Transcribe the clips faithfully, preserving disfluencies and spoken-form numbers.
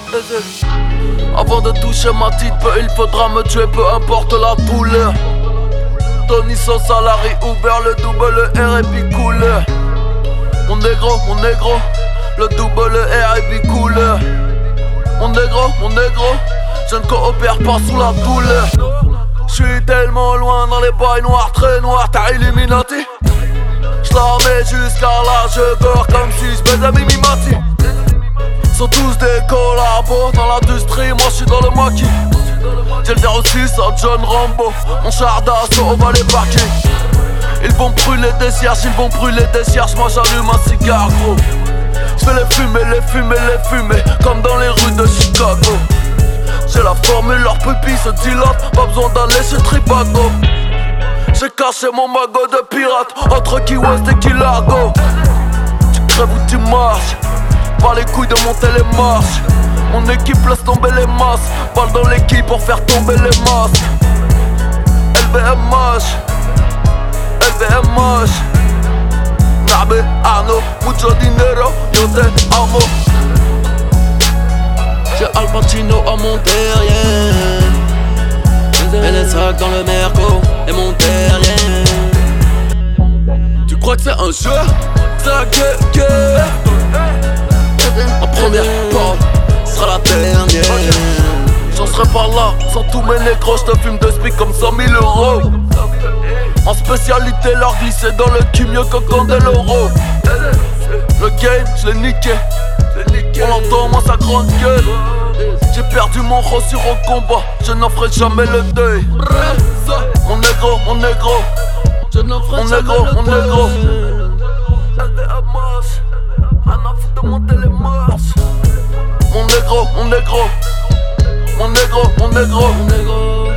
Avant de toucher ma petite peu, il faudra me tuer, peu importe la douleur. Tony sans salarié, Uber, le double R et puis couleur. Mon négro, mon négro, le double R et puis couleur. Mon négro, mon négro, je ne coopère pas sous la douleur. J'suis tellement loin dans les bails noirs, très noirs, t'as Illuminati. J'la mets jusqu'à l'âge d'or comme si j'baisais Mimi Mati. Sont tous des collabos dans l'industrie, moi j'suis dans le maquis. J'ai le zéro six à John Rambo, mon char d'assaut on va les parquer. Ils vont brûler des cierges, ils vont brûler des cierges, moi j'allume un cigare gros. J'fais les fumer, les fumer, les fumer, comme dans les rues de Chicago. J'ai la formule, leur pupille se dilate, pas besoin d'aller chez Tribago. J'ai caché mon magot de pirate entre Key West et Key Largo. Tu crèves ou tu marches, pas les couilles de monter les marches. Mon équipe laisse tomber les masses, balle dans l'équipe pour faire tomber les masses. L V M H, L V M H, Nabe, Arno, mucho dinero, yo te amo. J'ai Al Pacino à mon derrière, et les sacs dans le Merco et mon derrière. Tu crois que c'est un jeu? C'est la guerre. Ma première parole sera la dernière. J'en serai pas là sans tous mes négros. J'te fume de speak comme cent mille euros. En spécialité leur glisser dans le cul mieux que Candeloro. Le game j'l'ai niqué, on l'entend moi sa grande gueule. J'ai perdu mon reçu au combat, je n'en ferai jamais le deuil. Mon négro, mon négro, je n'en ferai jamais le deuil. Mon négro, mon négro, mon négro, mon négro, mon négro, mon négro.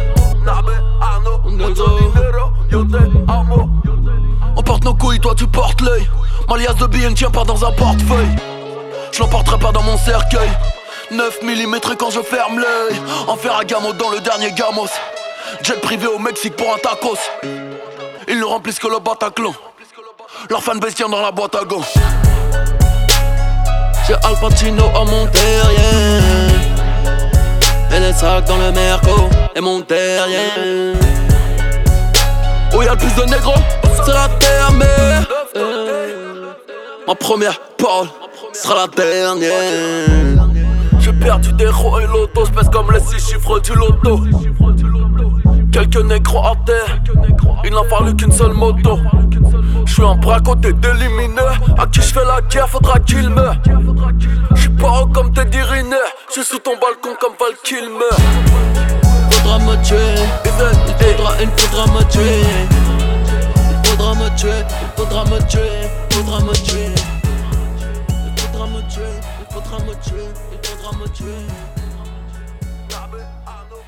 On porte nos couilles, toi tu portes l'œil. Ma liasse de billets ne tient pas dans un portefeuille. Je l'emporterai pas dans mon cercueil. neuf millimètres quand je ferme l'œil. En Ferragamo dans le dernier Gamos. Jet privé au Mexique pour un tacos. Ils ne remplissent que le Bataclan. Leur fan bastien dans la boîte à gants. J'ai Al Pacino à mon derrière, et les sacs dans le Merco et mon derrière. Où y'a le plus de négros, c'est la terre-mère. Ma première parole sera la dernière. J'ai perdu des ros et l'auto, j'pèse comme les six chiffres du loto. Quelques négros à terre, il n'en fallu qu'une seule moto. J'suis un bras côté d'éliminer, à qui j'fais la guerre faudra qu'il meure. J'suis pas haut comme Teddy Riner, j'suis sous ton balcon comme Val Kilmer. Faudra me tuer, il faudra, il faudra me tuer. Il faudra me tuer, il faudra me tuer, il faudra me tuer. Il faudra me tuer, il faudra me tuer, il faudra me tuer.